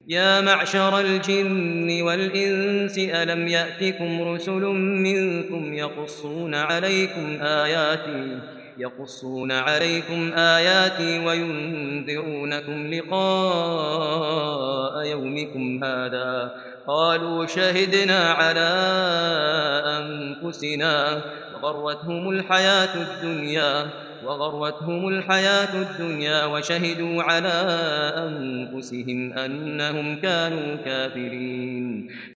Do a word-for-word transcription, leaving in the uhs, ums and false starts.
يا معشر الجن والإنس ألم يأتكم رسل منكم يقصون عليكم آياتي يقصون عليكم آياتي وينذرونكم لقاء يومكم هذا قالوا شهدنا على أنفسنا وغرتهم الحياة الدنيا وغرتهم الحياة الدنيا وشهدوا على أنفسهم أنهم كانوا كافرين